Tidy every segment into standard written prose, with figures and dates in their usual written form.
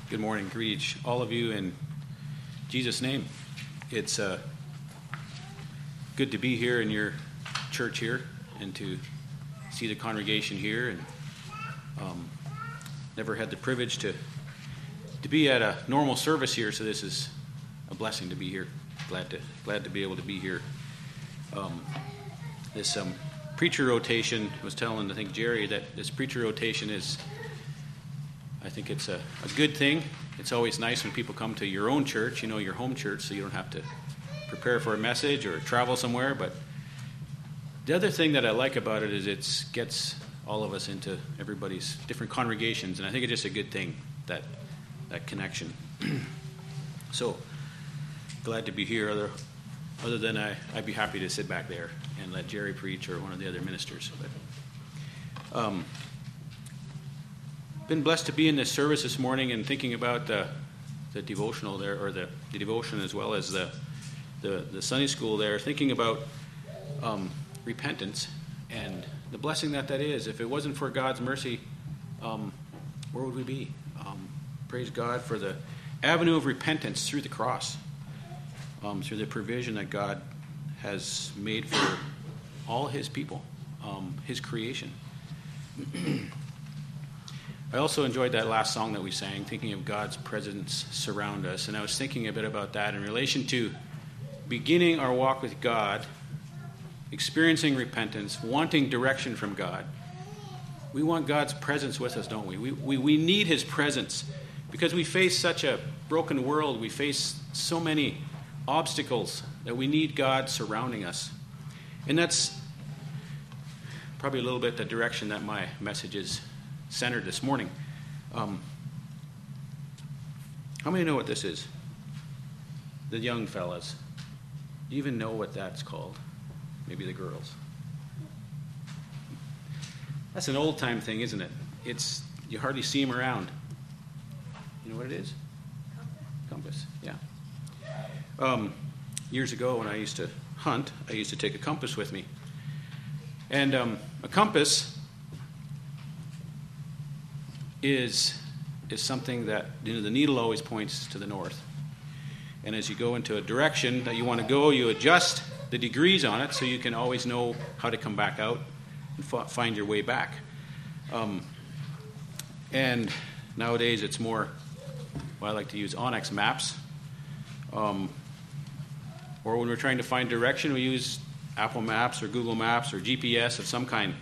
Good morning. Greet all of you in Jesus' name. It's good to be here in your church here and to see the congregation here. And never had the privilege to be at a normal service here, so this is a blessing to be here. Glad to be able to be here. This preacher rotation, I was telling, I think, Jerry, that this preacher rotation is, I think it's a good thing. It's always nice when people come to your own church, your home church, so you don't have to prepare for a message or travel somewhere. But the other thing that I like about it is it gets all of us into everybody's different congregations, and I think it's just a good thing, that connection. So, glad to be here. Other than I'd be happy to sit back there and let Jerry preach or one of the other ministers. But been blessed to be in this service this morning and thinking about the devotional there, or the devotion as well as the Sunday school there, thinking about repentance and the blessing that is. If it wasn't for God's mercy, where would we be? Praise God for the avenue of repentance through the cross, through the provision that God has made for all His people, His creation. I also enjoyed that last song that we sang, thinking of God's presence surround us. And I was thinking a bit about that in relation to beginning our walk with God, experiencing repentance, wanting direction from God. We want God's presence with us, don't we? We need His presence because we face such a broken world. We face so many obstacles that we need God surrounding us. And that's probably a little bit the direction that my message is centered this morning. How many know what this is? The young fellas. Do you even know what that's called? Maybe the girls. That's an old-time thing, isn't it? You hardly see them around. You know what it is? Compass, yeah. Years ago when I used to hunt, I used to take a compass with me. And a compass is something that, the needle always points to the north. And as you go into a direction that you want to go, you adjust the degrees on it so you can always know how to come back out and find your way back. And nowadays it's more, I like to use Onyx maps. Or when we're trying to find direction, we use Apple Maps or Google Maps or GPS of some kind.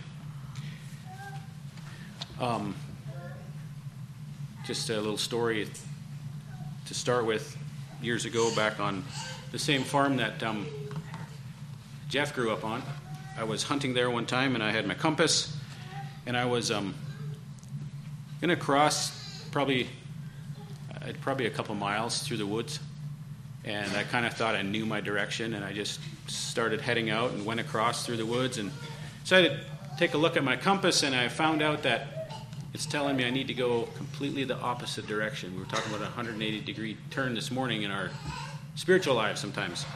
Just a little story to start with. Years ago, back on the same farm that Jeff grew up on, I was hunting there one time, and I had my compass, and I was going to cross probably a couple miles through the woods, and I kind of thought I knew my direction, and I just started heading out and went across through the woods, and decided to take a look at my compass, and I found out that it's telling me I need to go completely the opposite direction. We were talking about a 180-degree turn this morning in our spiritual lives sometimes.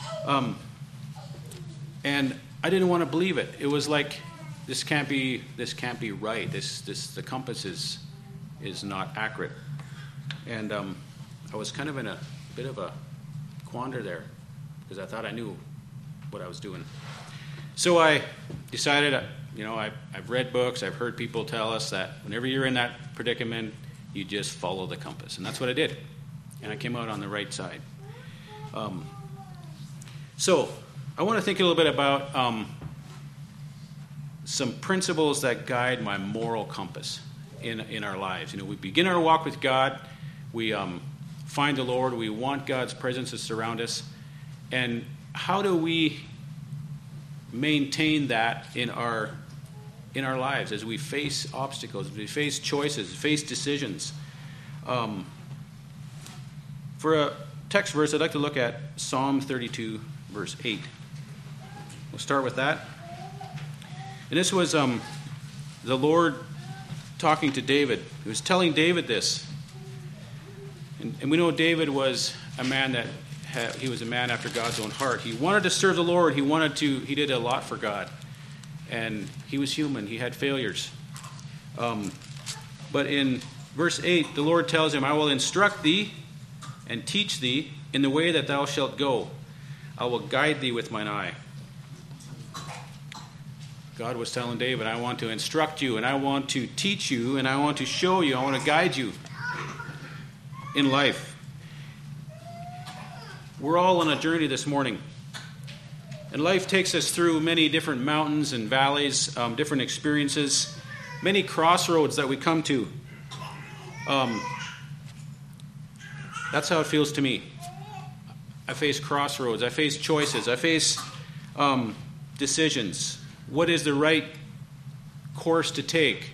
And I didn't want to believe it. It was like, this can't be right. The compass is not accurate. And I was kind of in a bit of a quandary there because I thought I knew what I was doing. So I decided, I've read books, I've heard people tell us that whenever you're in that predicament, you just follow the compass. And that's what I did. And I came out on the right side. So I want to think a little bit about some principles that guide my moral compass in our lives. We begin our walk with God. We find the Lord. We want God's presence to surround us. And how do we maintain that in our lives as we face obstacles, as we face choices, face decisions? For a text verse, I'd like to look at Psalm 32, verse 8. We'll start with that. And this was the Lord talking to David. He was telling David this. And we know David was a man he was a man after God's own heart. He wanted to serve the Lord. He did a lot for God. And he was human. He had failures. But in Verse 8, the Lord tells him, I will instruct thee and teach thee in the way that thou shalt go. I will guide thee with mine eye. God was telling David, I want to instruct you, and I want to teach you, and I want to show you, I want to guide you in life. We're all on a journey this morning. And life takes us through many different mountains and valleys, different experiences, many crossroads that we come to. That's how it feels to me. I face crossroads. I face choices. I face decisions. What is the right course to take?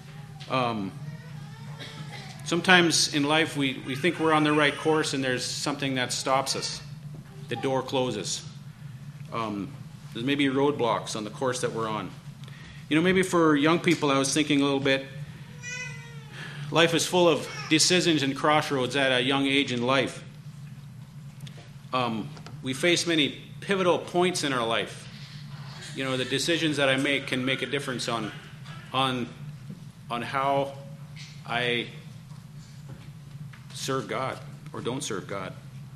Sometimes in life we think we're on the right course and there's something that stops us. The door closes. There's maybe roadblocks on the course that we're on. Maybe for young people, I was thinking a little bit, life is full of decisions and crossroads at a young age in life. We face many pivotal points in our life. The decisions that I make can make a difference on how I serve God or don't serve God.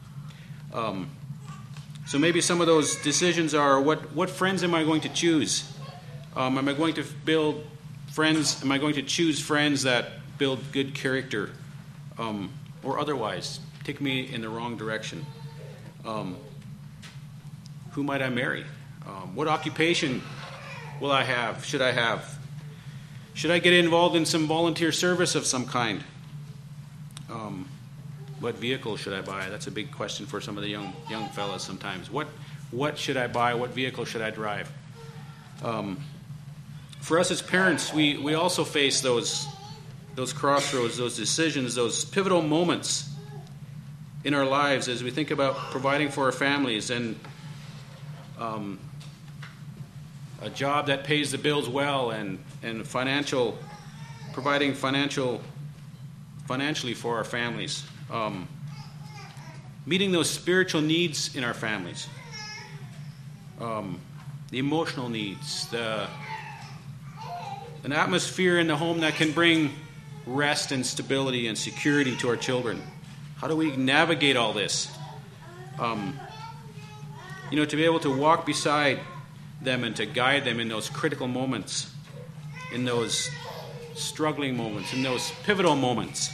So maybe some of those decisions are, what friends am I going to choose? Am I going to build friends? Am I going to choose friends that build good character, or otherwise take me in the wrong direction? Who might I marry? What occupation will I have? Should I have? Should I get involved in some volunteer service of some kind? What vehicle should I buy? That's a big question for some of the young fellas sometimes. What should I buy? What vehicle should I drive? For us as parents, we also face those crossroads, those decisions, those pivotal moments in our lives as we think about providing for our families and a job that pays the bills well and providing financially for our families. Meeting those spiritual needs in our families, the emotional needs, an atmosphere in the home that can bring rest and stability and security to our children. How do we navigate all this? To be able to walk beside them and to guide them in those critical moments, in those struggling moments, in those pivotal moments.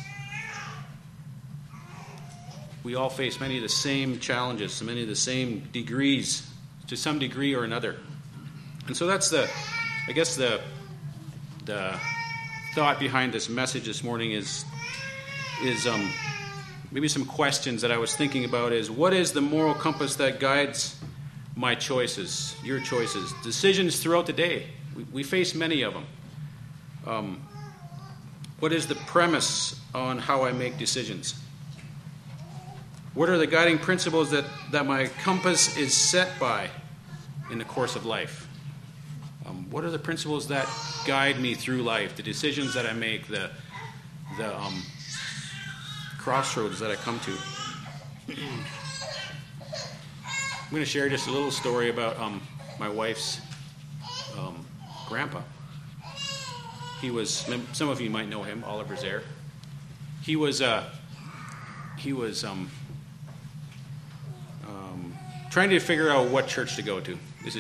We all face many of the same challenges, many of the same degrees, to some degree or another. And so that's the thought behind this message this morning is maybe some questions that I was thinking about is, what is the moral compass that guides my choices, your choices, decisions throughout the day? We face many of them. What is the premise on how I make decisions? What are the guiding principles that my compass is set by in the course of life? What are the principles that guide me through life, the decisions that I make, the crossroads that I come to? I'm going to share just a little story about my wife's grandpa. He was, some of you might know him, Oliver Zare. He was trying to figure out what church to go to. This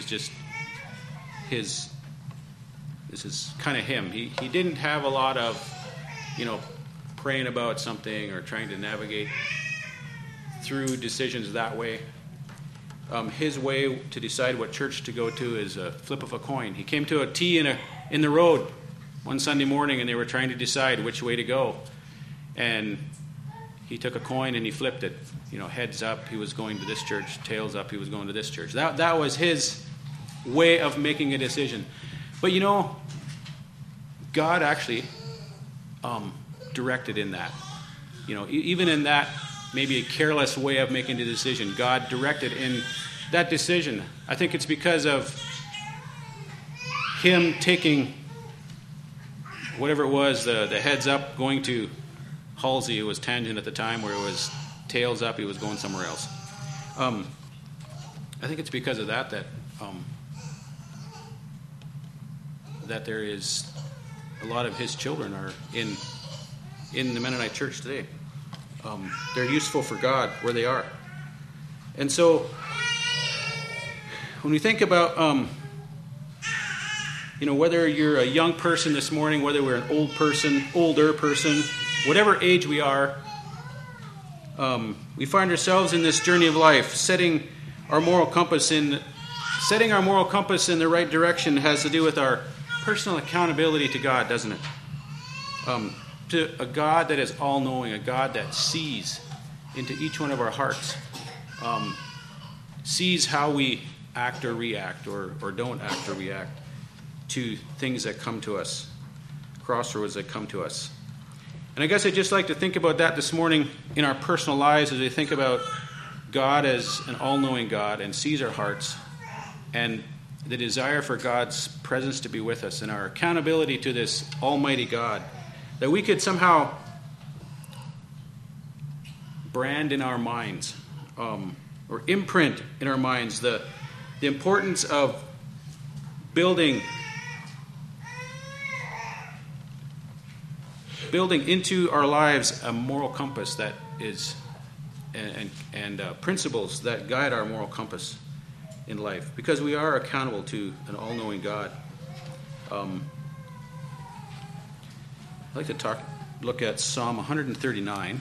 is kind of him. He didn't have a lot of, praying about something or trying to navigate through decisions that way. His way to decide what church to go to is a flip of a coin. He came to a T in the road one Sunday morning, and they were trying to decide which way to go. And he took a coin and he flipped it. Heads up, he was going to this church. Tails up, he was going to this church. That was his way of making a decision. But God actually directed in that. Even in that maybe a careless way of making the decision, God directed in that decision. I think it's because of him taking whatever it was, the heads up, going to Halsey. It was Tangent at the time, where it was tails up, he was going somewhere else. I think it's because of that there is a lot of his children are in in the Mennonite church today. They're useful for God where they are. And so when we think about, whether you're a young person this morning, whether we're an older person, whatever age we are, we find ourselves in this journey of life. Setting our moral compass in the right direction has to do with our personal accountability to God, doesn't it? To a God that is all-knowing, a God that sees into each one of our hearts, sees how we act or react or don't act or react to things that come to us, crossroads that come to us. And I guess I'd just like to think about that this morning in our personal lives as we think about God as an all-knowing God and sees our hearts, and the desire for God's presence to be with us and our accountability to this almighty God, that we could somehow brand in our minds or imprint in our minds the importance of building into our lives a moral compass that is and principles that guide our moral compass in life, because we are accountable to an all-knowing God. I'd like to look at Psalm 139.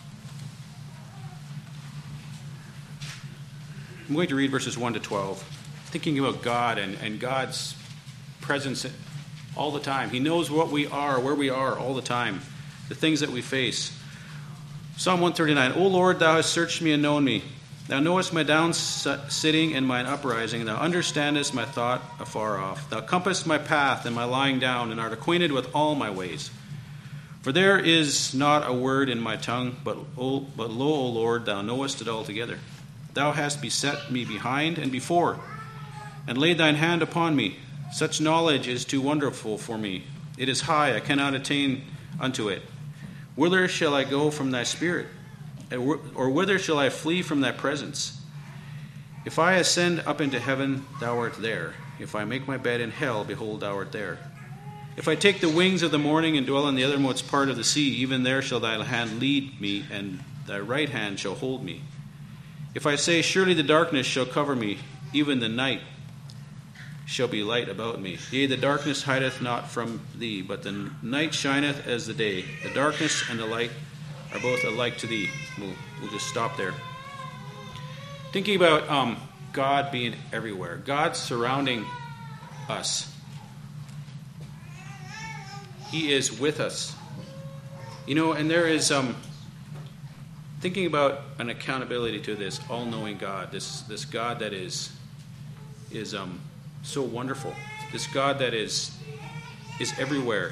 I'm going to read verses 1 to 12, thinking about God and God's presence all the time. He knows what we are, where we are all the time, the things that we face. Psalm 139, O Lord, thou hast searched me and known me. Thou knowest my down sitting and mine uprising. Thou understandest my thought afar off. Thou compassest my path and my lying down, and art acquainted with all my ways. For there is not a word in my tongue, but lo, O Lord, thou knowest it altogether. Thou hast beset me behind and before, and laid thine hand upon me. Such knowledge is too wonderful for me. It is high, I cannot attain unto it. Whither shall I go from thy spirit? Or whither shall I flee from thy presence? If I ascend up into heaven, thou art there. If I make my bed in hell, behold, thou art there. If I take the wings of the morning and dwell in the uttermost part of the sea, even there shall thy hand lead me, and thy right hand shall hold me. If I say, surely the darkness shall cover me, even the night shall be light about me. Yea, the darkness hideth not from thee, but the night shineth as the day. The darkness and the light are both alike to thee. We'll just stop there. Thinking about God being everywhere, God surrounding us. He is with us. And there is thinking about an accountability to this all-knowing God, this God that is so wonderful, this God that is everywhere.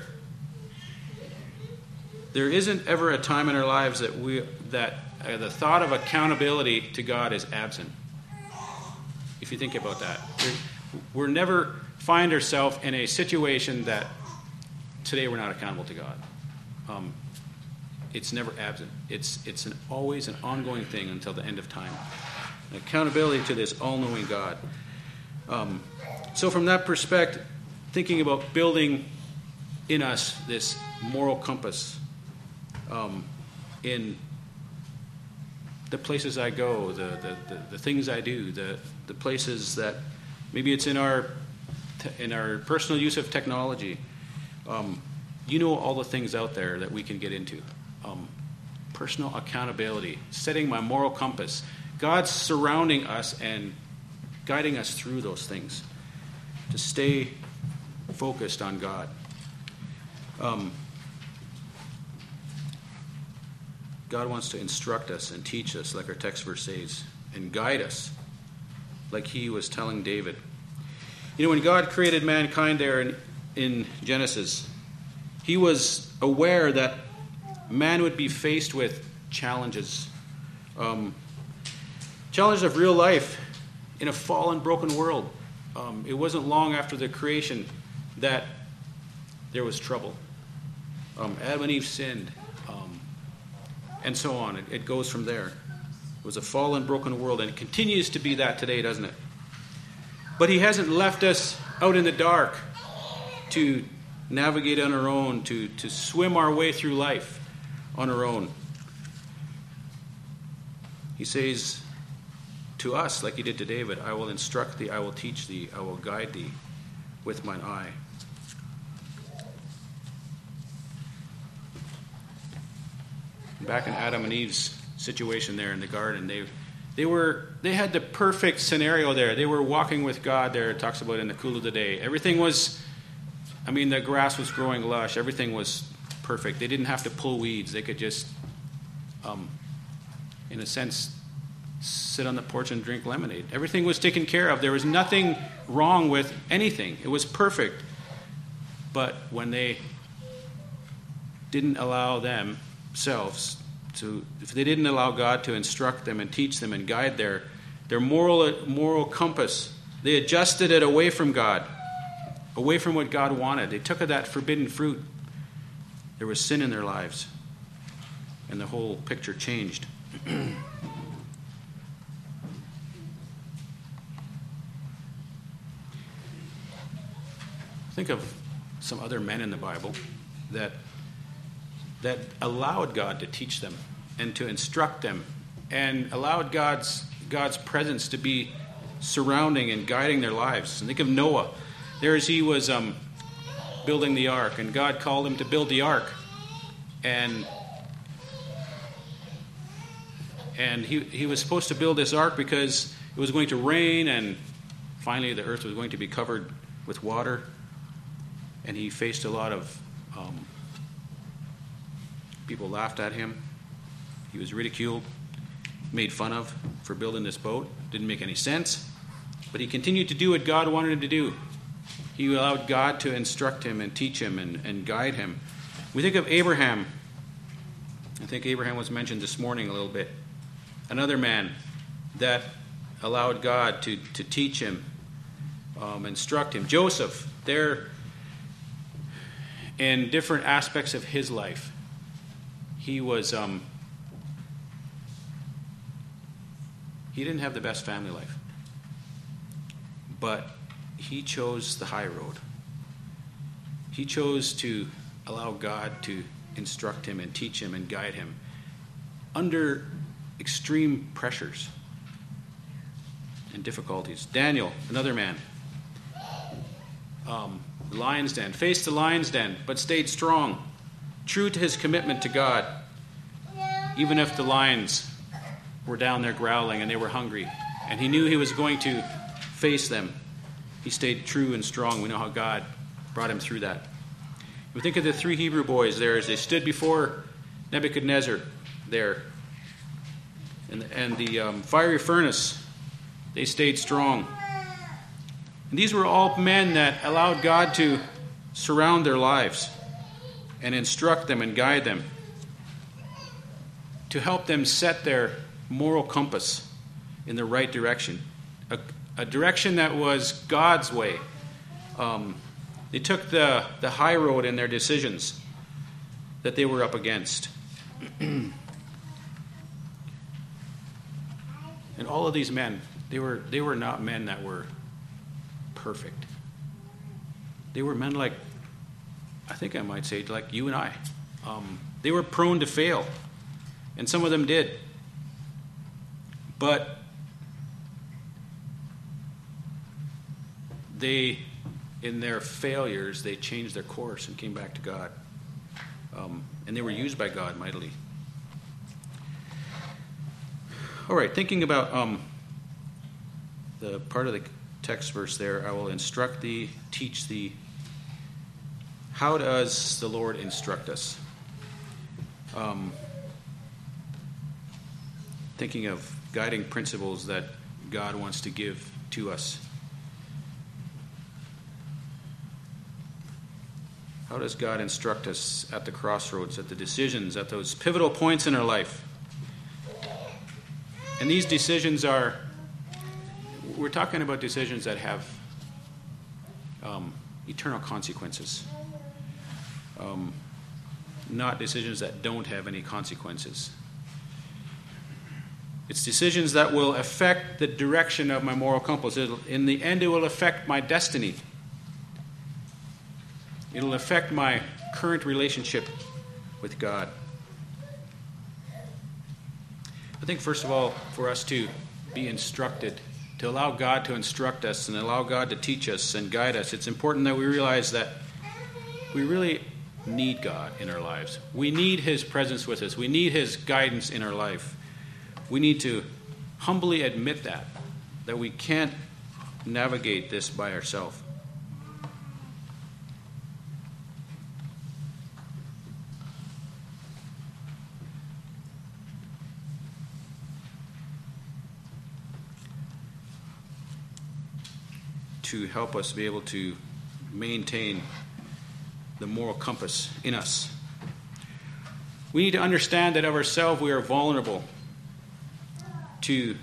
There isn't ever a time in our lives that the thought of accountability to God is absent. If you think about that, we're never find ourselves in a situation that today we're not accountable to God. It's never absent. It's always an ongoing thing until the end of time. An accountability to this all-knowing God. So from that perspective, thinking about building in us this moral compass in the places I go, the things I do, the places that maybe it's in our personal use of technology. All the things out there that we can get into. Personal accountability, setting my moral compass. God's surrounding us and guiding us through those things to stay focused on God. God wants to instruct us and teach us, like our text verse says, and guide us, like he was telling David. When God created mankind there in Genesis, he was aware that man would be faced with challenges. Challenges of real life in a fallen, broken world. It wasn't long after the creation that there was trouble. Adam and Eve sinned, and so on. It goes from there. It was a fallen, broken world, and it continues to be that today, doesn't it? But he hasn't left us out in the dark to navigate on our own, to swim our way through life. on our own. He says to us, like he did to David, I will instruct thee, I will teach thee, I will guide thee with mine eye. Back in Adam and Eve's situation there in the garden, they had the perfect scenario there. They were walking with God there. It talks about in the cool of the day. Everything was, the grass was growing lush. Everything was perfect. They didn't have to pull weeds. They could just, in a sense, sit on the porch and drink lemonade. Everything was taken care of. There was nothing wrong with anything. It was perfect. But when they didn't allow themselves to, if they didn't allow God to instruct them and teach them and guide their moral compass, they adjusted it away from God, away from what God wanted. They took of that forbidden fruit. There was sin in their lives, and the whole picture changed. Think of some other men in the Bible that allowed God to teach them and to instruct them, and allowed God's presence to be surrounding and guiding their lives. And think of Noah. There as he was building the ark, and God called him to build the ark, and he was supposed to build this ark because it was going to rain, and finally the earth was going to be covered with water. And he faced a lot of people laughed at him. He was ridiculed, made fun of for building this boat. Didn't make any sense. But he continued to do what God wanted him to do. He allowed God to instruct him and teach him and guide him. We think of Abraham. I think Abraham was mentioned this morning a little bit. Another man that allowed God to teach him, instruct him. Joseph, there in different aspects of his life, he was he didn't have the best family life, but he chose the high road. He chose to allow God to instruct him and teach him and guide him under extreme pressures and difficulties. Daniel, another man, lion's den, faced the lion's den, but stayed strong, true to his commitment to God, even if the lions were down there growling and they were hungry, and he knew he was going to face them. He stayed true and strong. We know how God brought him through that. We think of the three Hebrew boys there as they stood before Nebuchadnezzar there, and the fiery furnace. They stayed strong. And these were all men that allowed God to surround their lives and instruct them and guide them, to help them set their moral compass in the right direction, a direction that was God's way. They took the high road in their decisions that they were up against. And all of these men, they were not men that were perfect. They were men like, I think I might say, like you and I. They were prone to fail, and some of them did. But they, in their failures, they changed their course and came back to God. And they were used by God mightily. All right, thinking about the part of the text verse there, I will instruct thee, teach thee. How does the Lord instruct us? Thinking of guiding principles that God wants to give to us. How does God instruct us at the crossroads, at the decisions, at those pivotal points in our life? And these decisions we're talking about decisions that have eternal consequences. Not decisions that don't have any consequences. It's decisions that will affect the direction of my moral compass. In the end, it will affect my destiny. It'll affect my current relationship with God. I think, first of all, for us to be instructed, to allow God to instruct us and allow God to teach us and guide us, it's important that we realize that we really need God in our lives. We need His presence with us. We need His guidance in our life. We need to humbly admit that we can't navigate this by ourselves. To help us be able to maintain the moral compass in us. We need to understand that of ourselves we are vulnerable to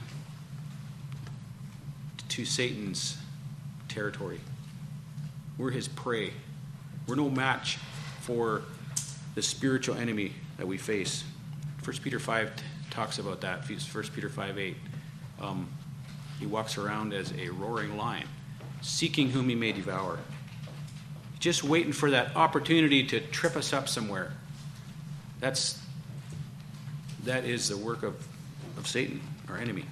Satan's territory. We're his prey. We're no match for the spiritual enemy that we face. 1 Peter 5 talks about that. 1 Peter 5:8. He walks around as a roaring lion, seeking whom he may devour. Just waiting for that opportunity to trip us up somewhere. That is the work of Satan, our enemy.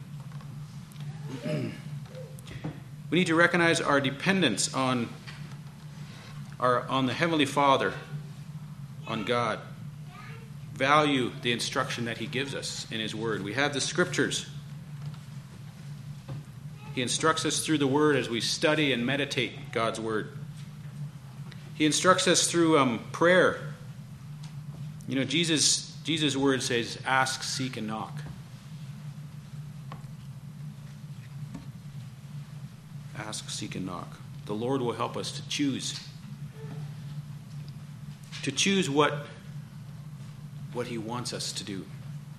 We need to recognize our dependence on the Heavenly Father, on God. Value the instruction that He gives us in His Word. We have the Scriptures. He instructs us through the Word as we study and meditate God's Word. He instructs us through prayer. You know, Jesus' Word says, ask, seek, and knock. Ask, seek, and knock. The Lord will help us to choose. To choose what He wants us to do.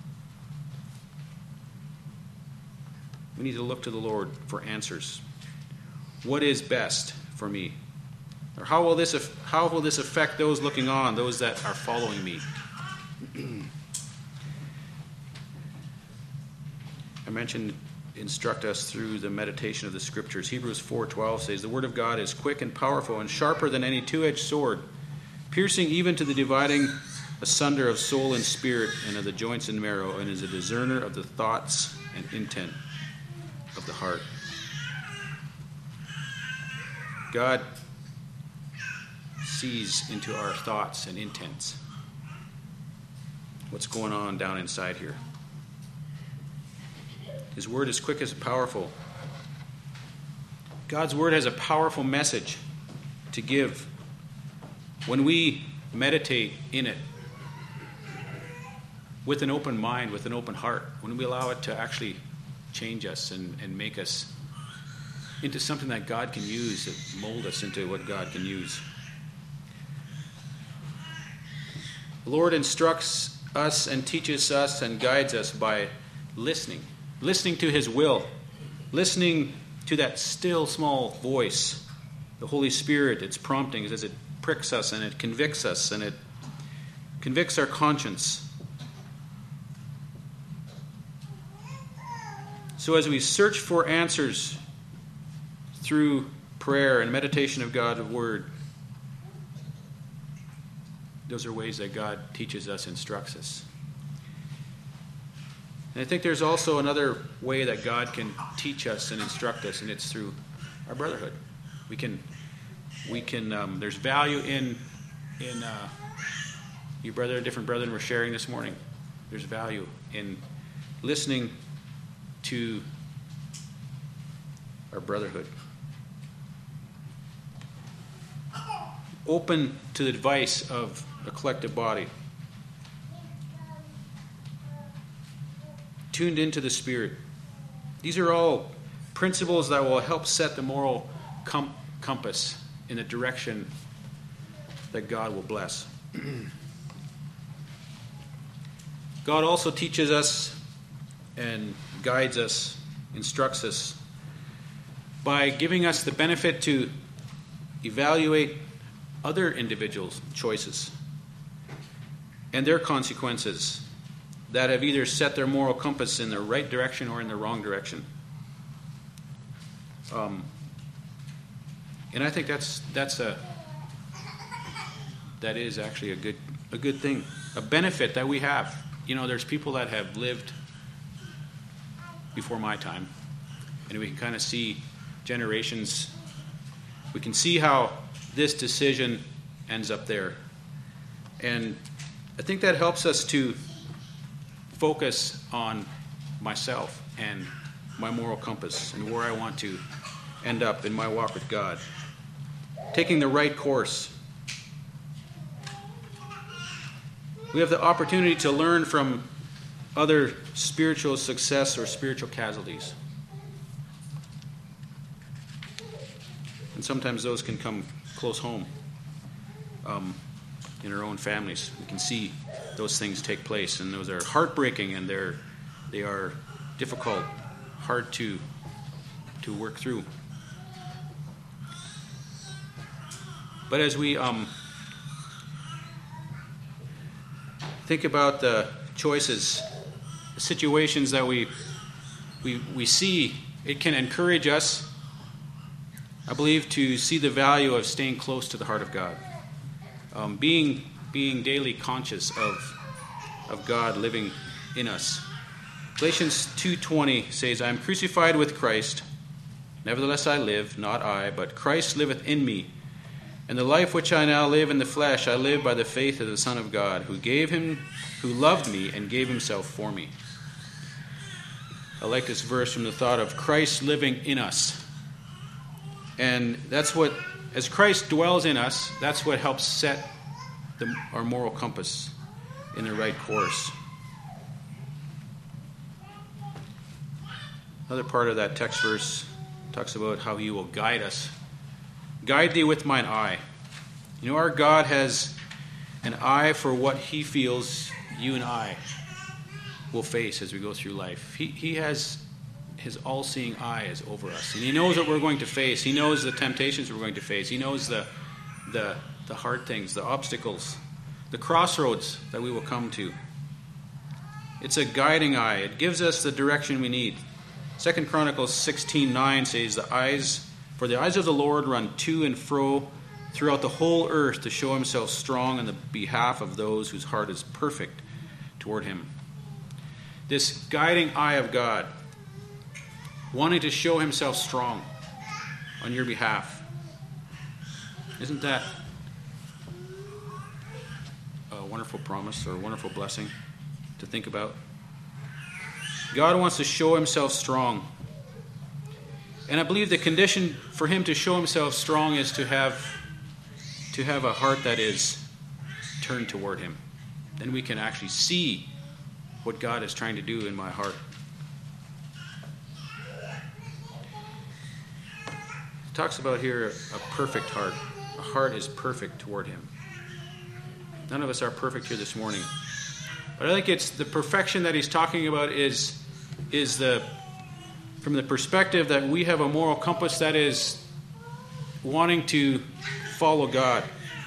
We need to look to the Lord for answers. What is best for me? Or how will this affect those looking on, those that are following me? I mentioned instruct us through the meditation of the Scriptures. Hebrews 4:12 says, the Word of God is quick and powerful and sharper than any two-edged sword, piercing even to the dividing asunder of soul and spirit and of the joints and marrow, and is a discerner of the thoughts and intent of the heart. God sees into our thoughts and intents. What's going on down inside here? His Word is quick as powerful. God's Word has a powerful message to give. When we meditate in it with an open mind, with an open heart, when we allow it to actually change us and make us into something that God can use, that mold us into what God can use. The Lord instructs us and teaches us and guides us by listening to His will, listening to that still small voice, the Holy Spirit, its promptings as it pricks us and it convicts us and it convicts our conscience. So as we search for answers through prayer and meditation of God's Word, those are ways that God teaches us, instructs us. And I think there's also another way that God can teach us and instruct us, and it's through our brotherhood. We can. There's value in you different brethren were sharing this morning. There's value in listening to our brotherhood. Open to the advice of a collective body. Tuned into the Spirit. These are all principles that will help set the moral compass in a direction that God will bless. God also teaches us and guides us, instructs us by giving us the benefit to evaluate other individuals' choices and their consequences that have either set their moral compass in the right direction or in the wrong direction. And I think that is actually a good thing, a benefit that we have. You know, there's people that have lived before my time. And we can kind of see generations. We can see how this decision ends up there. And I think that helps us to focus on myself and my moral compass and where I want to end up in my walk with God. Taking the right course. We have the opportunity to learn from other spiritual success or spiritual casualties. And sometimes those can come close home in our own families. We can see those things take place, and those are heartbreaking, and they are difficult, hard to work through. But as we think about the choices, the situations that we see, it can encourage us, I believe, to see the value of staying close to the heart of God, being daily conscious of God living in us. Galatians 2:20 says, "I am crucified with Christ, nevertheless I live, not I, but Christ liveth in me. And the life which I now live in the flesh, I live by the faith of the Son of God, who loved me and gave himself for me." I like this verse from the thought of Christ living in us. And that's what, as Christ dwells in us, that's what helps set our moral compass in the right course. Another part of that text verse talks about how he will guide us. "Guide thee with mine eye." You know, our God has an eye for what he feels you and I will face as we go through life. He has his all-seeing eye is over us. And he knows what we're going to face. He knows the temptations we're going to face. He knows the hard things, the obstacles, the crossroads that we will come to. It's a guiding eye. It gives us the direction we need. 2 Chronicles 16:9 says, "For the eyes of the Lord run to and fro throughout the whole earth to show himself strong on the behalf of those whose heart is perfect toward him." This guiding eye of God, wanting to show himself strong on your behalf. Isn't that a wonderful promise or a wonderful blessing to think about? God wants to show himself strong. And I believe the condition for him to show himself strong is to have a heart that is turned toward him. Then we can actually see what God is trying to do in my heart. It talks about here a perfect heart. A heart is perfect toward him. None of us are perfect here this morning. But I think it's the perfection that he's talking about is from the perspective that we have a moral compass that is wanting to follow God.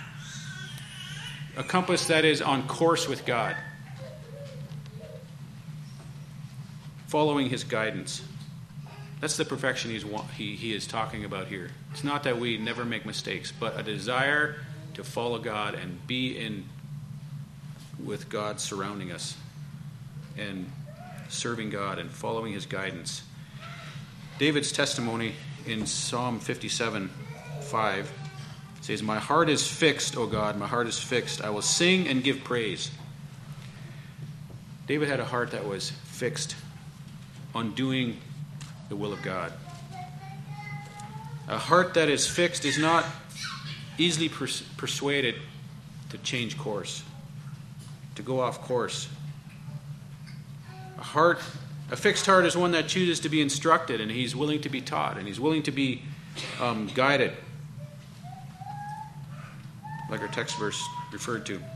A compass that is on course with God. Following his guidance. That's the perfection he is talking about here. It's not that we never make mistakes, but a desire to follow God and be with God surrounding us and serving God and following his guidance. David's testimony in Psalm 57:5 says, "My heart is fixed, O God, my heart is fixed. I will sing and give praise." David had a heart that was fixed on doing the will of God. A heart that is fixed is not easily persuaded to change course, to go off course. A fixed heart is one that chooses to be instructed, and he's willing to be taught, and he's willing to be guided, like our text verse referred to.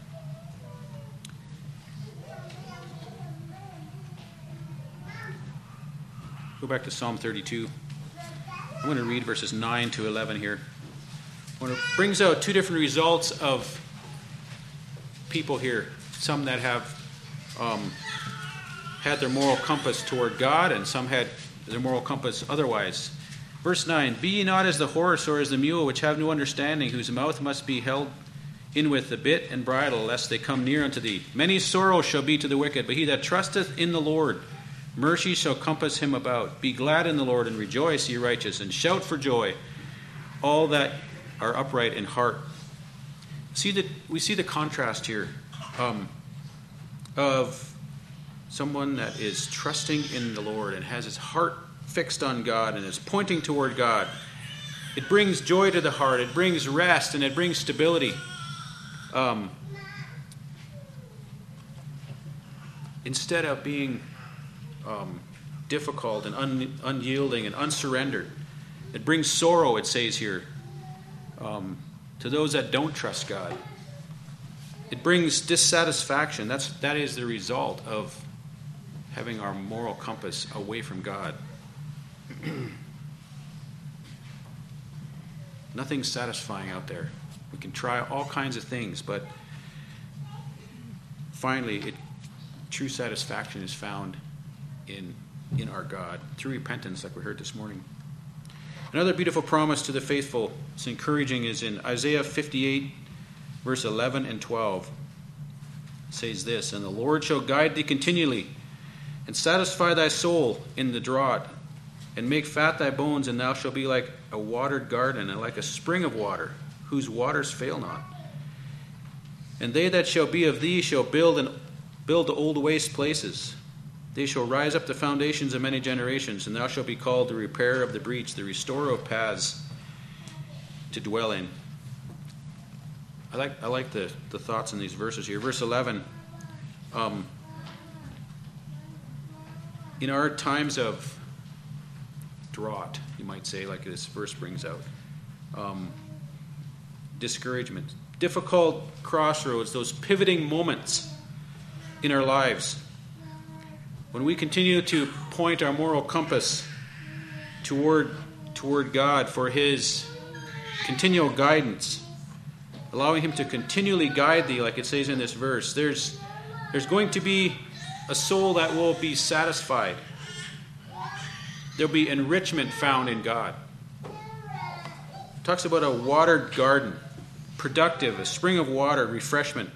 Go back to Psalm 32. I'm going to read verses 9 to 11 here. When it brings out two different results of people here. Some that have had their moral compass toward God, and some had their moral compass otherwise. Verse 9, "Be ye not as the horse or as the mule, which have no understanding, whose mouth must be held in with the bit and bridle, lest they come near unto thee. Many sorrows shall be to the wicked, but he that trusteth in the Lord Mercy shall compass him about. Be glad in the Lord and rejoice, ye righteous, and shout for joy, all that are upright in heart. We see the contrast here of someone that is trusting in the Lord and has his heart fixed on God and is pointing toward God. It brings joy to the heart. It brings rest and it brings stability. Instead of being difficult and unyielding and unsurrendered, it brings sorrow, it says here, to those that don't trust God. It brings dissatisfaction. That is the result of having our moral compass away from God. Nothing's satisfying out there. We can try all kinds of things, but finally, true satisfaction is found in our God through repentance, like we heard this morning. Another beautiful promise to the faithful, it's encouraging, is in Isaiah 58, verse 11 and 12. It says this, "And the Lord shall guide thee continually, and satisfy thy soul in the drought, and make fat thy bones, and thou shalt be like a watered garden, and like a spring of water, whose waters fail not. And they that shall be of thee shall build the old waste places. They shall rise up the foundations of many generations, and thou shalt be called the repairer of the breach, the restorer of paths to dwell in." I like the thoughts in these verses here. Verse 11, in our times of drought, you might say, like this verse brings out, discouragement, difficult crossroads, those pivoting moments in our lives, when we continue to point our moral compass toward God for his continual guidance, allowing him to continually guide thee, like it says in this verse, there's going to be a soul that will be satisfied. There'll be enrichment found in God. It talks about a watered garden, productive, a spring of water, refreshment.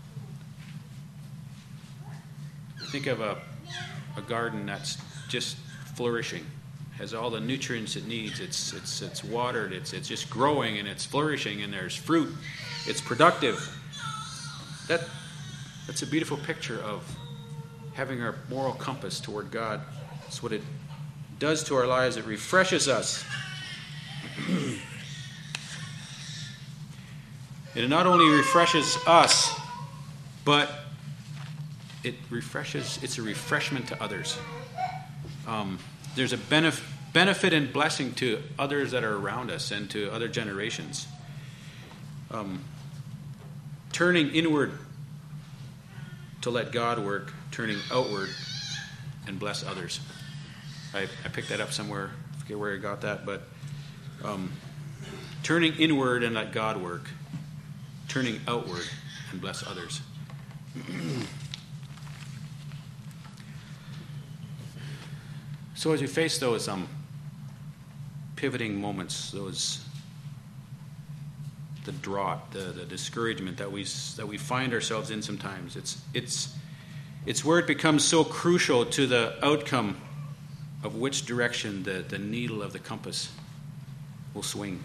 Think of a garden that's just flourishing, has all the nutrients it needs. It's watered. It's just growing and it's flourishing, and there's fruit. It's productive. That's a beautiful picture of having our moral compass toward God. That's what it does to our lives. It refreshes us. It not only refreshes us, but it's a refreshment to others. There's a benefit and blessing to others that are around us and to other generations. Turning inward to let God work, turning outward and bless others. I picked that up somewhere. I forget where I got that, but turning inward and let God work, turning outward and bless others. So as we face those pivoting moments, the drought, the discouragement that we find ourselves in sometimes, it's where it becomes so crucial to the outcome of which direction the needle of the compass will swing.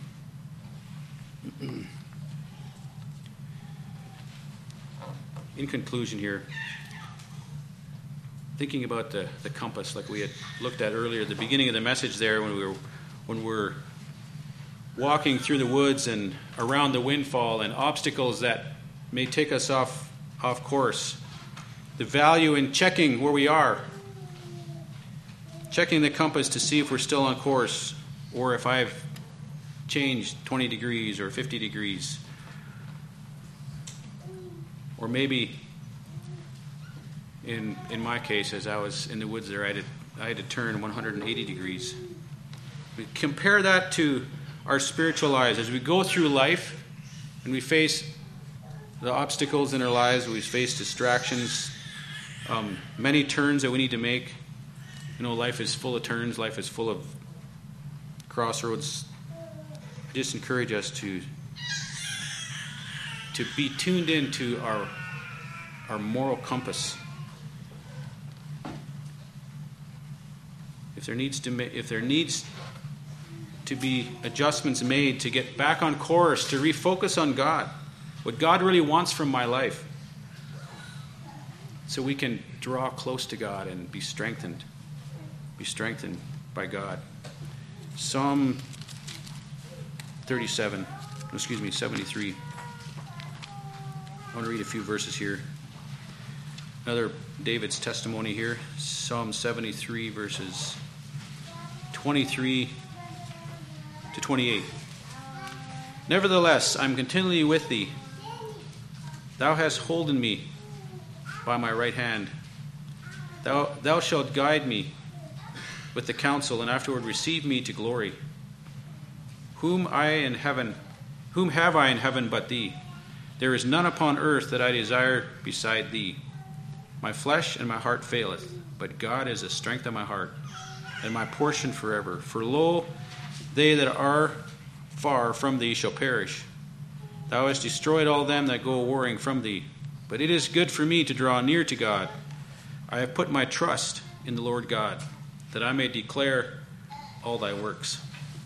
In conclusion here, thinking about the compass, like we had looked at earlier at the beginning of the message there, when we're walking through the woods and around the windfall and obstacles that may take us off course, the value in checking where we are, checking the compass to see if we're still on course, or if I've changed 20 degrees or 50 degrees, or maybe in my case, as I was in the woods there, I had to turn 180 degrees. We compare that to our spiritual lives. As we go through life and we face the obstacles in our lives, we face distractions, many turns that we need to make. Life is full of turns. Life is full of crossroads. I just encourage us to be tuned into our moral compass. if there needs to be adjustments made to get back on course, to refocus on God, what God really wants from my life, so we can draw close to God and be strengthened by God. Psalm 73. I want to read a few verses here. Another David's testimony here. Psalm 73, verses 23 to 28. Nevertheless, I'm continually with thee. Thou hast holden me by my right hand. Thou shalt guide me with the counsel, and afterward receive me to glory. Whom have I in heaven but thee? There is none upon earth that I desire beside thee. My flesh and my heart faileth, but God is the strength of my heart, and my portion forever. For lo, they that are far from thee shall perish. Thou hast destroyed all them that go warring from thee. But it is good for me to draw near to God. I have put my trust in the Lord God, that I may declare all thy works.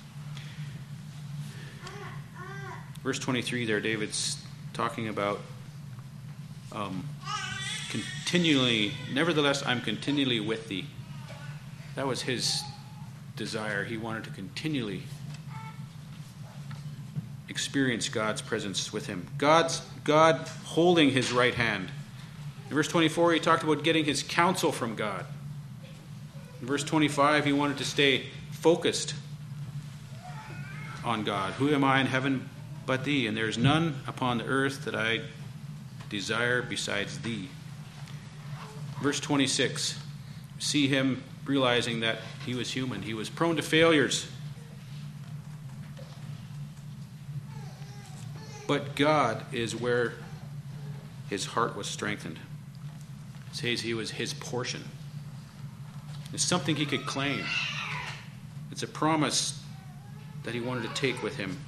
Verse 23 there, David's talking about continually, nevertheless, I'm continually with thee. That was his desire. He wanted to continually experience God's presence with him. God holding his right hand. In verse 24, he talked about getting his counsel from God. In verse 25, he wanted to stay focused on God. Who am I in heaven but thee? And there is none upon the earth that I desire besides thee. Verse 26, see him realizing that he was human. He was prone to failures. But God is where his heart was strengthened. It says he was his portion. It's something he could claim. It's a promise that he wanted to take with him.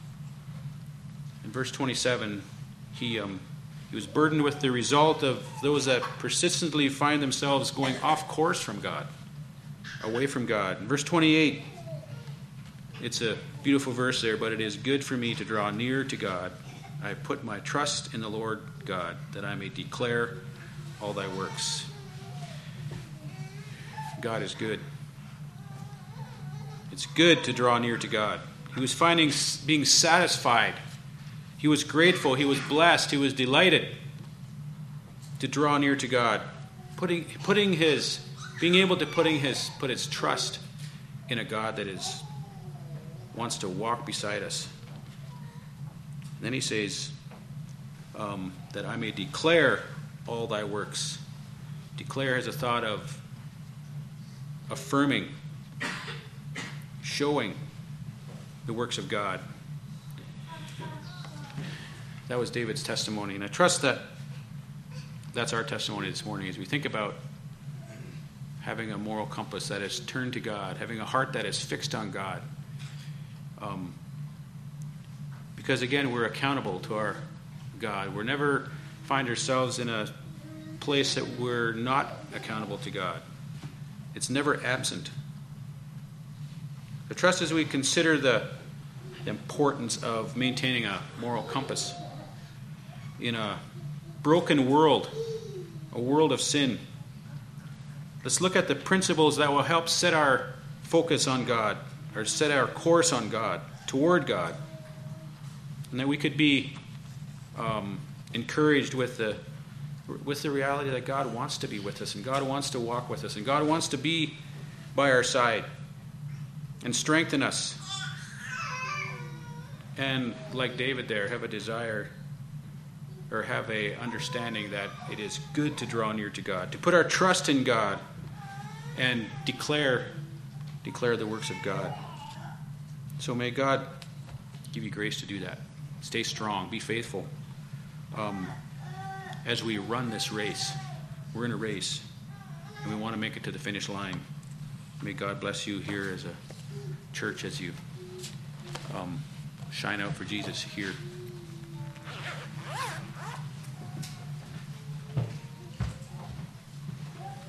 In verse 27, he was burdened with the result of those that persistently find themselves going off course from God, away from God. In verse 28, it's a beautiful verse there, but it is good for me to draw near to God. I put my trust in the Lord God, that I may declare all thy works. God is good. It's good to draw near to God. He was being satisfied. He was grateful. He was blessed. He was delighted to draw near to God, being able to put his trust in a God that wants to walk beside us. And then he says that I may declare all thy works. Declare has a thought of affirming, showing the works of God. That was David's testimony, and I trust that that's our testimony this morning as we think about having a moral compass that is turned to God, having a heart that is fixed on God. Because again, we're accountable to our God. We'll never find ourselves in a place that we're not accountable to God. It's never absent. I trust as we consider the importance of maintaining a moral compass in a broken world, a world of sin. Let's look at the principles that will help set our focus on God, or set our course on God, toward God. And that we could be encouraged with the reality that God wants to be with us, and God wants to walk with us, and God wants to be by our side and strengthen us. And like David there, have a desire or have a understanding that it is good to draw near to God, to put our trust in God and declare the works of God. So may God give you grace to do that. Stay strong, be faithful. As we run this race, we're in a race, and we want to make it to the finish line. May God bless you here as a church as you shine out for Jesus here.